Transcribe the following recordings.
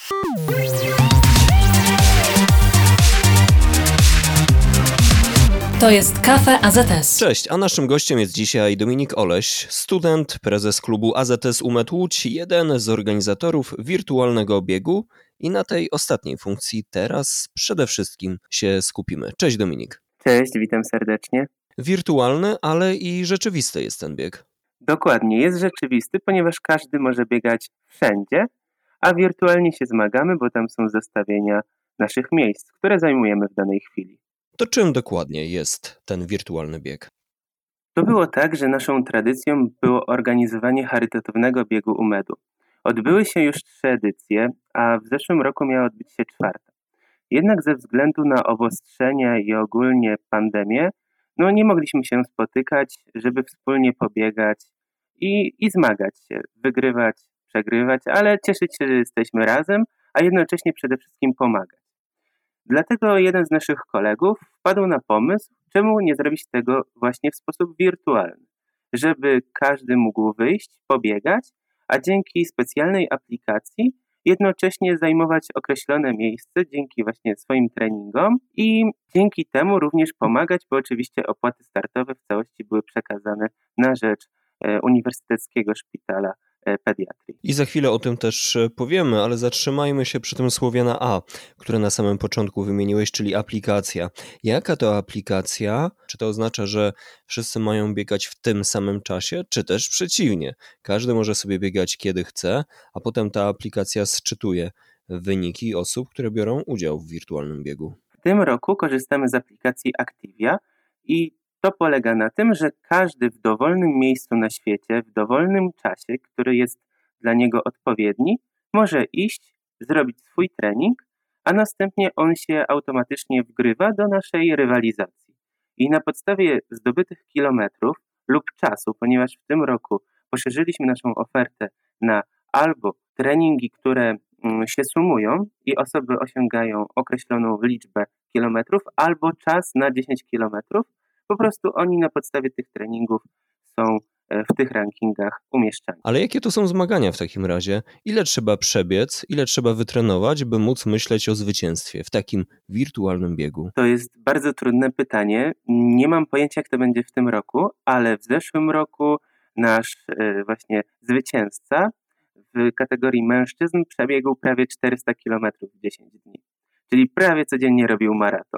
To jest Cafe AZS. Cześć, a naszym gościem jest dzisiaj Dominik Oleś, student, prezes klubu AZS UMET Łódź, jeden z organizatorów wirtualnego biegu i na tej ostatniej funkcji teraz przede wszystkim się skupimy. Cześć Dominik. Cześć, witam serdecznie. Wirtualny, ale i rzeczywisty jest ten bieg. Dokładnie, jest rzeczywisty, ponieważ każdy może biegać wszędzie, a wirtualnie się zmagamy, bo tam są zestawienia naszych miejsc, które zajmujemy w danej chwili. To czym dokładnie jest ten wirtualny bieg? To było tak, że naszą tradycją było organizowanie charytatywnego biegu UMED-u. Odbyły się już 3 edycje, a w zeszłym roku miała odbyć się 4. Jednak ze względu na obostrzenia i ogólnie pandemię, nie mogliśmy się spotykać, żeby wspólnie pobiegać i zmagać się, wygrywać, przegrywać, ale cieszyć się, że jesteśmy razem, a jednocześnie przede wszystkim pomagać. Dlatego jeden z naszych kolegów wpadł na pomysł, czemu nie zrobić tego właśnie w sposób wirtualny, żeby każdy mógł wyjść, pobiegać, a dzięki specjalnej aplikacji jednocześnie zajmować określone miejsce dzięki właśnie swoim treningom i dzięki temu również pomagać, bo oczywiście opłaty startowe w całości były przekazane na rzecz Uniwersyteckiego Szpitala Pediatrii. I za chwilę o tym też powiemy, ale zatrzymajmy się przy tym słowie na A, które na samym początku wymieniłeś, czyli aplikacja. Jaka to aplikacja? Czy to oznacza, że wszyscy mają biegać w tym samym czasie, czy też przeciwnie? Każdy może sobie biegać kiedy chce, a potem ta aplikacja sczytuje wyniki osób, które biorą udział w wirtualnym biegu. W tym roku korzystamy z aplikacji Activia i to polega na tym, że każdy w dowolnym miejscu na świecie, w dowolnym czasie, który jest dla niego odpowiedni, może iść, zrobić swój trening, a następnie on się automatycznie wgrywa do naszej rywalizacji. I na podstawie zdobytych kilometrów lub czasu, ponieważ w tym roku poszerzyliśmy naszą ofertę na albo treningi, które się sumują i osoby osiągają określoną liczbę kilometrów, albo czas na 10 kilometrów, po prostu oni na podstawie tych treningów są w tych rankingach umieszczani. Ale jakie to są zmagania w takim razie? Ile trzeba przebiec, ile trzeba wytrenować, by móc myśleć o zwycięstwie w takim wirtualnym biegu? To jest bardzo trudne pytanie. Nie mam pojęcia, jak to będzie w tym roku, ale w zeszłym roku nasz właśnie zwycięzca w kategorii mężczyzn przebiegł prawie 400 km w 10 dni. Czyli prawie codziennie robił maraton.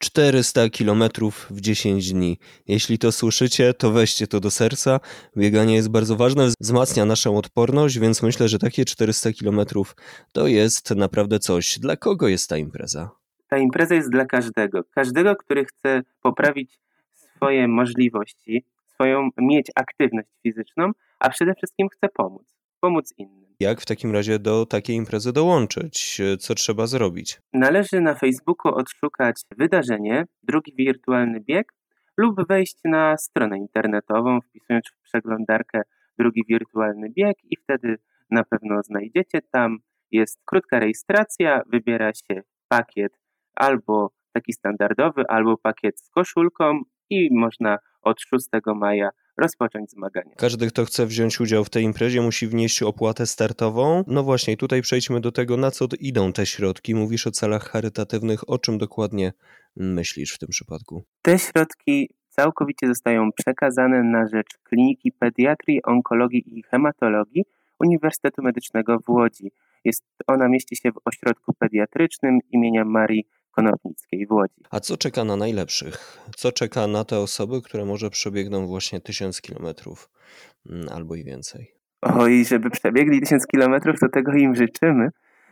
400 km w 10 dni. Jeśli to słyszycie, to weźcie to do serca. Bieganie jest bardzo ważne, wzmacnia naszą odporność, więc myślę, że takie 400 km to jest naprawdę coś. Dla kogo jest ta impreza? Ta impreza jest dla każdego. Każdego, który chce poprawić swoje możliwości, mieć aktywność fizyczną, a przede wszystkim chce pomóc innym. Jak w takim razie do takiej imprezy dołączyć? Co trzeba zrobić? Należy na Facebooku odszukać wydarzenie, drugi wirtualny bieg lub wejść na stronę internetową, wpisując w przeglądarkę drugi wirtualny bieg i wtedy na pewno znajdziecie. Tam jest krótka rejestracja, wybiera się pakiet albo taki standardowy, albo pakiet z koszulką i można od 6 maja rozpocząć zmagania. Każdy, kto chce wziąć udział w tej imprezie, musi wnieść opłatę startową. No właśnie, tutaj przejdźmy do tego, na co idą te środki. Mówisz o celach charytatywnych. O czym dokładnie myślisz w tym przypadku? Te środki całkowicie zostają przekazane na rzecz Kliniki Pediatrii, Onkologii i Hematologii Uniwersytetu Medycznego w Łodzi. Ona mieści się w ośrodku pediatrycznym imienia Marii Konopnickiej w Łodzi. A co czeka na najlepszych? Co czeka na te osoby, które może przebiegną właśnie 1000 kilometrów albo i więcej? Oj, żeby przebiegli 1000 kilometrów, to tego im życzymy.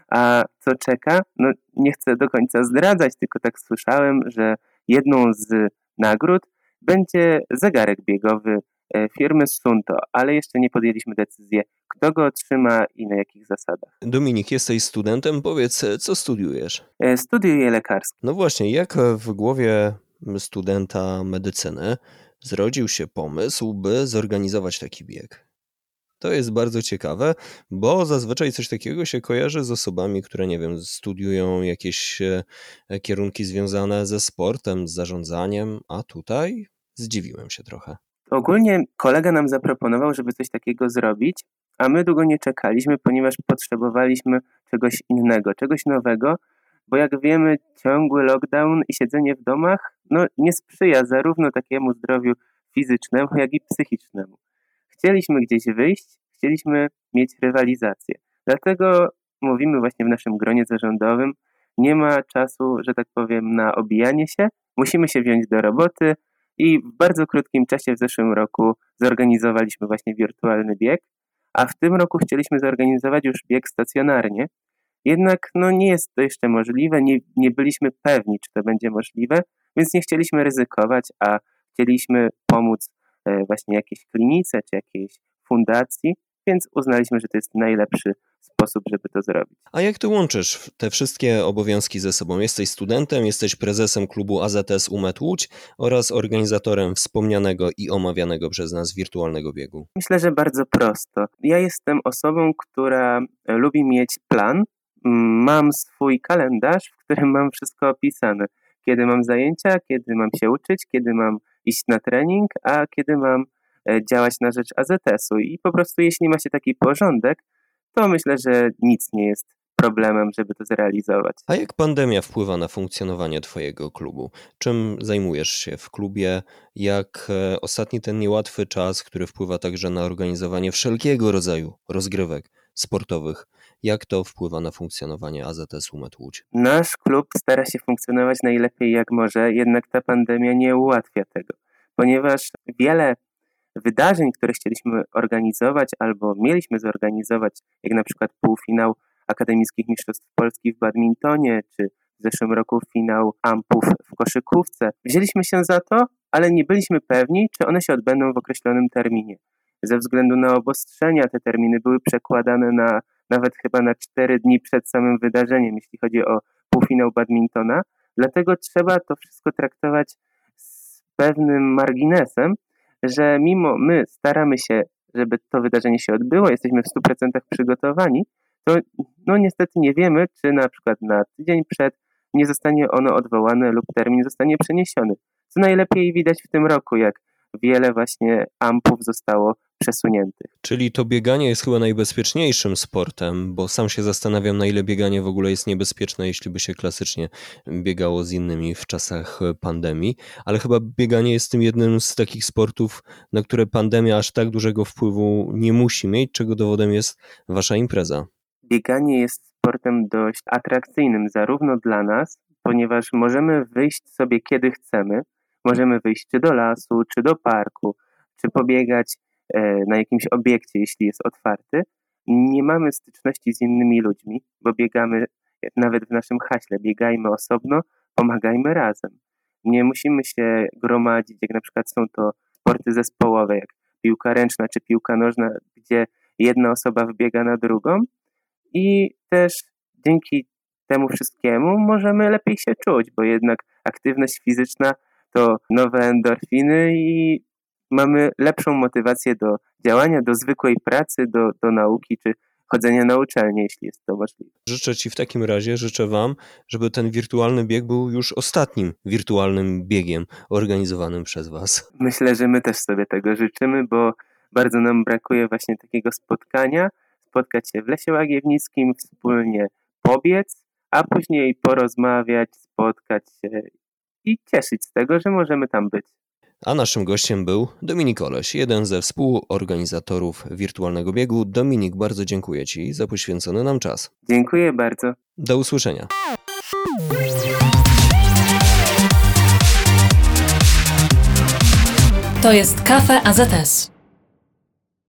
A co czeka? Nie chcę do końca zdradzać, tylko tak słyszałem, że jedną z nagród będzie zegarek biegowy firmy Sunto, ale jeszcze nie podjęliśmy decyzji, kto go otrzyma i na jakich zasadach. Dominik, jesteś studentem, powiedz, co studiujesz? Studiuję lekarstwo. No właśnie, jak w głowie studenta medycyny zrodził się pomysł, by zorganizować taki bieg? To jest bardzo ciekawe, bo zazwyczaj coś takiego się kojarzy z osobami, które, nie wiem, studiują jakieś kierunki związane ze sportem, z zarządzaniem, a tutaj zdziwiłem się trochę. Ogólnie kolega nam zaproponował, żeby coś takiego zrobić, a my długo nie czekaliśmy, ponieważ potrzebowaliśmy czegoś innego, czegoś nowego, bo jak wiemy, ciągły lockdown i siedzenie w domach nie sprzyja zarówno takiemu zdrowiu fizycznemu, jak i psychicznemu. Chcieliśmy gdzieś wyjść, chcieliśmy mieć rywalizację. Dlatego mówimy właśnie w naszym gronie zarządowym, nie ma czasu, że tak powiem, na obijanie się, musimy się wziąć do roboty i w bardzo krótkim czasie w zeszłym roku zorganizowaliśmy właśnie wirtualny bieg, a w tym roku chcieliśmy zorganizować już bieg stacjonarnie. Jednak nie jest to jeszcze możliwe, nie byliśmy pewni, czy to będzie możliwe, więc nie chcieliśmy ryzykować, a chcieliśmy pomóc właśnie jakiejś klinice czy jakiejś fundacji, więc uznaliśmy, że to jest najlepszy sposób, żeby to zrobić. A jak ty łączysz te wszystkie obowiązki ze sobą? Jesteś studentem, jesteś prezesem klubu AZS UMED Łódź oraz organizatorem wspomnianego i omawianego przez nas wirtualnego biegu. Myślę, że bardzo prosto. Ja jestem osobą, która lubi mieć plan. Mam swój kalendarz, w którym mam wszystko opisane. Kiedy mam zajęcia, kiedy mam się uczyć, kiedy mam iść na trening, a kiedy mam działać na rzecz AZS-u. I po prostu jeśli ma się taki porządek, to myślę, że nic nie jest problemem, żeby to zrealizować. A jak pandemia wpływa na funkcjonowanie twojego klubu? Czym zajmujesz się w klubie? Jak ostatni ten niełatwy czas, który wpływa także na organizowanie wszelkiego rodzaju rozgrywek sportowych, jak to wpływa na funkcjonowanie AZS UMED Łódź? Nasz klub stara się funkcjonować najlepiej jak może, jednak ta pandemia nie ułatwia tego, ponieważ wiele wydarzeń, które chcieliśmy organizować albo mieliśmy zorganizować, jak na przykład półfinał Akademickich Mistrzostw Polski w badmintonie, czy w zeszłym roku finał AMP-ów w koszykówce. Wzięliśmy się za to, ale nie byliśmy pewni, czy one się odbędą w określonym terminie. Ze względu na obostrzenia te terminy były przekładane nawet chyba na 4 dni przed samym wydarzeniem, jeśli chodzi o półfinał badmintona. Dlatego trzeba to wszystko traktować z pewnym marginesem, że mimo my staramy się, żeby to wydarzenie się odbyło, jesteśmy w 100% przygotowani, to niestety nie wiemy, czy na przykład na tydzień przed nie zostanie ono odwołane lub termin zostanie przeniesiony. Co najlepiej widać w tym roku, jak wiele właśnie AMP-ów zostało przesuniętych. Czyli to bieganie jest chyba najbezpieczniejszym sportem, bo sam się zastanawiam, na ile bieganie w ogóle jest niebezpieczne, jeśli by się klasycznie biegało z innymi w czasach pandemii, ale chyba bieganie jest tym jednym z takich sportów, na które pandemia aż tak dużego wpływu nie musi mieć, czego dowodem jest wasza impreza. Bieganie jest sportem dość atrakcyjnym zarówno dla nas, ponieważ możemy wyjść sobie kiedy chcemy, możemy wyjść czy do lasu, czy do parku, czy pobiegać na jakimś obiekcie, jeśli jest otwarty. Nie mamy styczności z innymi ludźmi, bo biegamy nawet w naszym haśle, biegajmy osobno, pomagajmy razem. Nie musimy się gromadzić, jak na przykład są to sporty zespołowe, jak piłka ręczna czy piłka nożna, gdzie jedna osoba wbiega na drugą i też dzięki temu wszystkiemu możemy lepiej się czuć, bo jednak aktywność fizyczna to nowe endorfiny i mamy lepszą motywację do działania, do zwykłej pracy, do nauki czy chodzenia na uczelnię, jeśli jest to możliwe. Życzę wam, żeby ten wirtualny bieg był już ostatnim wirtualnym biegiem organizowanym przez was. Myślę, że my też sobie tego życzymy, bo bardzo nam brakuje właśnie takiego spotkania, spotkać się w Lesie Łagiewnickim, wspólnie pobiec, a później porozmawiać, spotkać się i cieszyć z tego, że możemy tam być. A naszym gościem był Dominik Oleś, jeden ze współorganizatorów wirtualnego biegu. Dominik, bardzo dziękuję ci za poświęcony nam czas. Dziękuję bardzo. Do usłyszenia. To jest Kafe AZS.